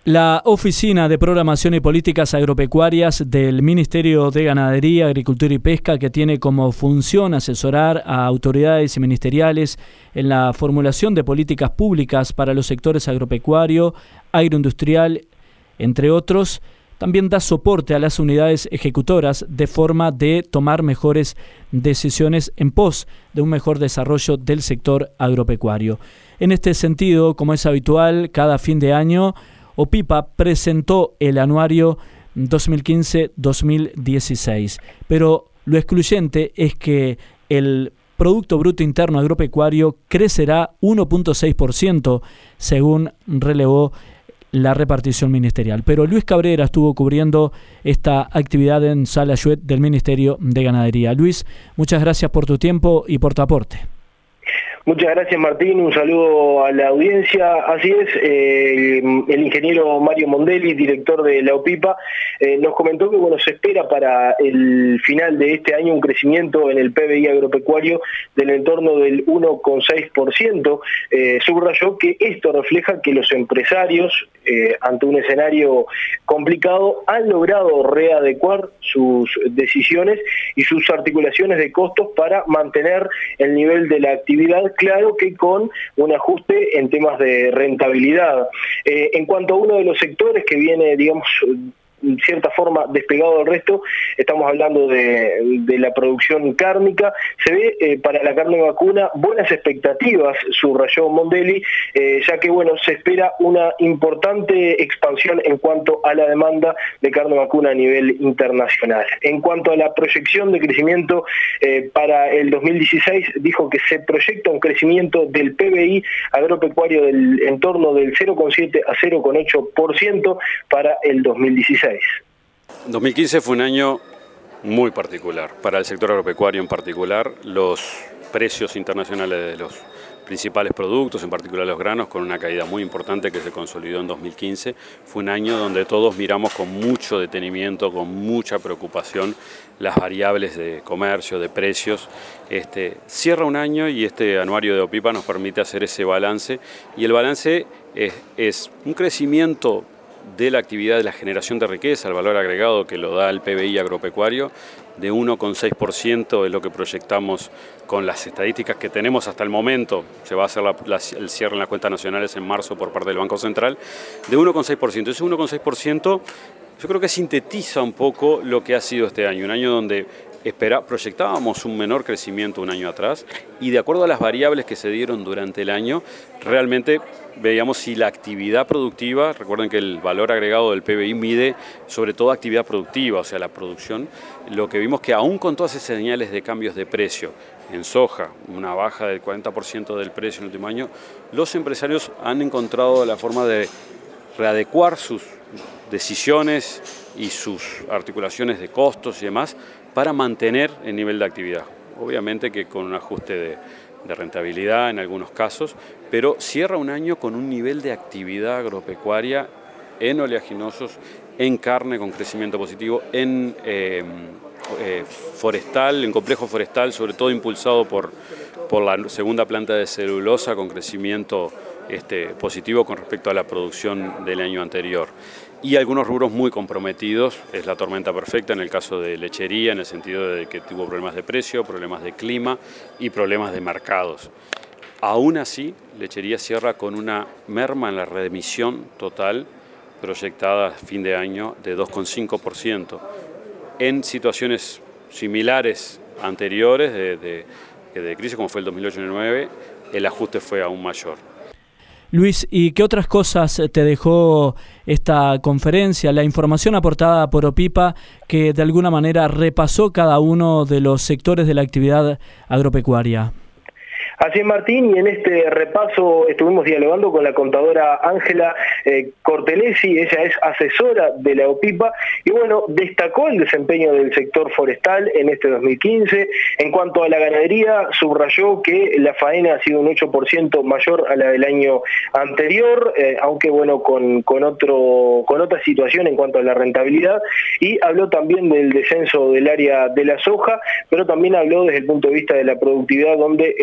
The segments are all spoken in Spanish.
La Oficina de Programación y Políticas Agropecuarias del Ministerio de Ganadería, Agricultura y Pesca, que tiene como función asesorar a autoridades y ministeriales en la formulación de políticas públicas para los sectores agropecuario, agroindustrial, entre otros, también da soporte a las unidades ejecutoras de forma de tomar mejores decisiones en pos de un mejor desarrollo del sector agropecuario. En este sentido, como es habitual, cada fin de año, OPIPA presentó el anuario 2015-2016, pero lo excluyente es que el Producto Bruto Interno Agropecuario crecerá 1.6%, según relevó la repartición ministerial. Pero Luis Cabrera estuvo cubriendo esta actividad en Sala Lluet del Ministerio de Ganadería. Luis, muchas gracias por tu tiempo y por tu aporte. Muchas gracias, Martín, un saludo a la audiencia. Así es, el ingeniero Mario Mondelli, director de la OPIPA, nos comentó que se espera para el final de este año un crecimiento en el PBI agropecuario del entorno del 1,6%. Subrayó que esto refleja que los empresarios, ante un escenario complicado, han logrado readecuar sus decisiones y sus articulaciones de costos para mantener el nivel de la actividad, claro que con un ajuste en temas de rentabilidad. En cuanto a uno de los sectores que viene, digamos, en cierta forma despegado del resto, estamos hablando de la producción cárnica. Se ve para la carne vacuna buenas expectativas, subrayó Mondelli, ya que se espera una importante expansión en cuanto a la demanda de carne vacuna a nivel internacional. En cuanto a la proyección de crecimiento para el 2016, dijo que se proyecta un crecimiento del PBI agropecuario del entorno del 0,7 a 0,8% para el 2016. 2015 fue un año muy particular, para el sector agropecuario en particular. Los precios internacionales de los principales productos, en particular los granos, con una caída muy importante que se consolidó en 2015. Fue un año donde todos miramos con mucho detenimiento, con mucha preocupación, las variables de comercio, de precios. Cierra un año y este anuario de OPIPA nos permite hacer ese balance, y el balance es un crecimiento de la actividad de la generación de riqueza, el valor agregado que lo da el PBI agropecuario, de 1,6% es lo que proyectamos con las estadísticas que tenemos hasta el momento. Se va a hacer el cierre en las cuentas nacionales en marzo por parte del Banco Central, de 1,6%. Ese 1,6% yo creo que sintetiza un poco lo que ha sido este año, un año donde proyectábamos un menor crecimiento un año atrás, y de acuerdo a las variables que se dieron durante el año, realmente veíamos si la actividad productiva, recuerden que el valor agregado del PBI mide sobre todo actividad productiva, o sea, la producción, lo que vimos que aún con todas esas señales de cambios de precio, en soja, una baja del 40% del precio en el último año, los empresarios han encontrado la forma de readecuar sus decisiones y sus articulaciones de costos y demás para mantener el nivel de actividad. Obviamente que con un ajuste de rentabilidad en algunos casos, pero cierra un año con un nivel de actividad agropecuaria en oleaginosos, en carne con crecimiento positivo, en forestal, en complejo forestal, sobre todo impulsado por la segunda planta de celulosa con crecimiento positivo con respecto a la producción del año anterior. Y algunos rubros muy comprometidos, es la tormenta perfecta en el caso de lechería, en el sentido de que tuvo problemas de precio, problemas de clima y problemas de mercados. Aún así, lechería cierra con una merma en la remisión total proyectada a fin de año de 2,5%. En situaciones similares anteriores de crisis, como fue el 2008-2009, el ajuste fue aún mayor. Luis, ¿y qué otras cosas te dejó esta conferencia, la información aportada por OPIPA, que de alguna manera repasó cada uno de los sectores de la actividad agropecuaria? Así es, Martín, y en este repaso estuvimos dialogando con la contadora Ángela Cortelesi. Ella es asesora de la OPIPA y destacó el desempeño del sector forestal en este 2015. En cuanto a la ganadería, subrayó que la faena ha sido un 8% mayor a la del año anterior, aunque con otra situación en cuanto a la rentabilidad, y habló también del descenso del área de la soja, pero también habló desde el punto de vista de la productividad, donde en la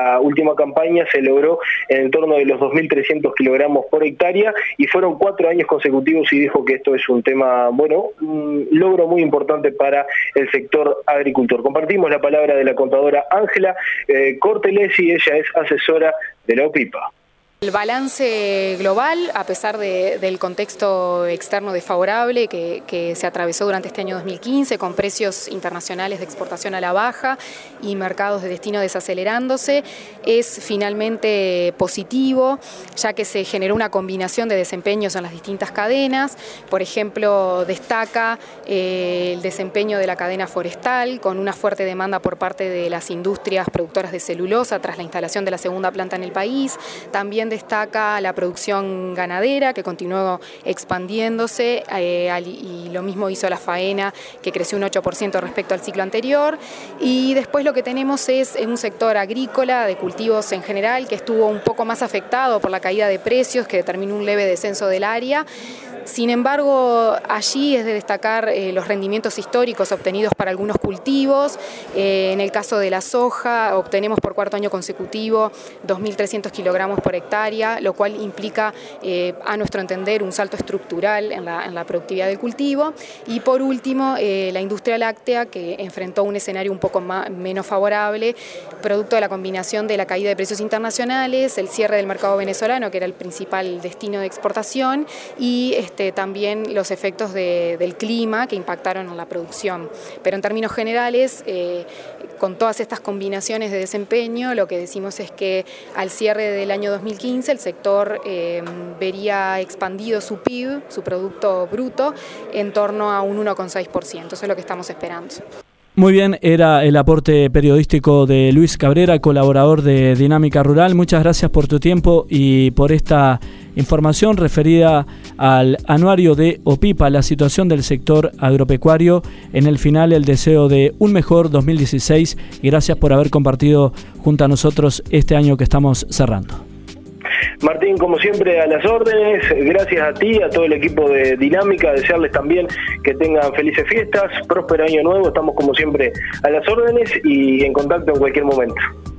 la última campaña se logró en torno de los 2.300 kilogramos por hectárea y fueron 4 años consecutivos, y dijo que esto es un tema, bueno, un logro muy importante para el sector agricultor. Compartimos la palabra de la contadora Ángela Cortelesi, ella es asesora de la OPIPA. El balance global, a pesar del contexto externo desfavorable que se atravesó durante este año 2015, con precios internacionales de exportación a la baja y mercados de destino desacelerándose, es finalmente positivo, ya que se generó una combinación de desempeños en las distintas cadenas. Por ejemplo, destaca el desempeño de la cadena forestal, con una fuerte demanda por parte de las industrias productoras de celulosa tras la instalación de la segunda planta en el país. También destaca la producción ganadera, que continuó expandiéndose, y lo mismo hizo la faena, que creció un 8% respecto al ciclo anterior. Y después lo que tenemos es un sector agrícola, de cultivos en general, que estuvo un poco más afectado por la caída de precios, que determinó un leve descenso del área. Sin embargo, allí es de destacar los rendimientos históricos obtenidos para algunos cultivos. En el caso de la soja, obtenemos por 4º año consecutivo 2.300 kilogramos por hectárea, lo cual implica, a nuestro entender, un salto estructural en la productividad del cultivo. Y por último, la industria láctea, que enfrentó un escenario un poco menos favorable, producto de la combinación de la caída de precios internacionales, el cierre del mercado venezolano, que era el principal destino de exportación, y también los efectos del clima que impactaron en la producción. Pero en términos generales, con todas estas combinaciones de desempeño, lo que decimos es que al cierre del año 2015 el sector vería expandido su PIB, su Producto Bruto, en torno a un 1,6%. Eso es lo que estamos esperando. Muy bien, era el aporte periodístico de Luis Cabrera, colaborador de Dinámica Rural. Muchas gracias por tu tiempo y por esta información referida al anuario de OPIPA, la situación del sector agropecuario. En el final, el deseo de un mejor 2016 y gracias por haber compartido junto a nosotros este año que estamos cerrando. Martín, como siempre, a las órdenes. Gracias a ti, a todo el equipo de Dinámica. Desearles también que tengan felices fiestas, próspero año nuevo. Estamos como siempre a las órdenes y en contacto en cualquier momento.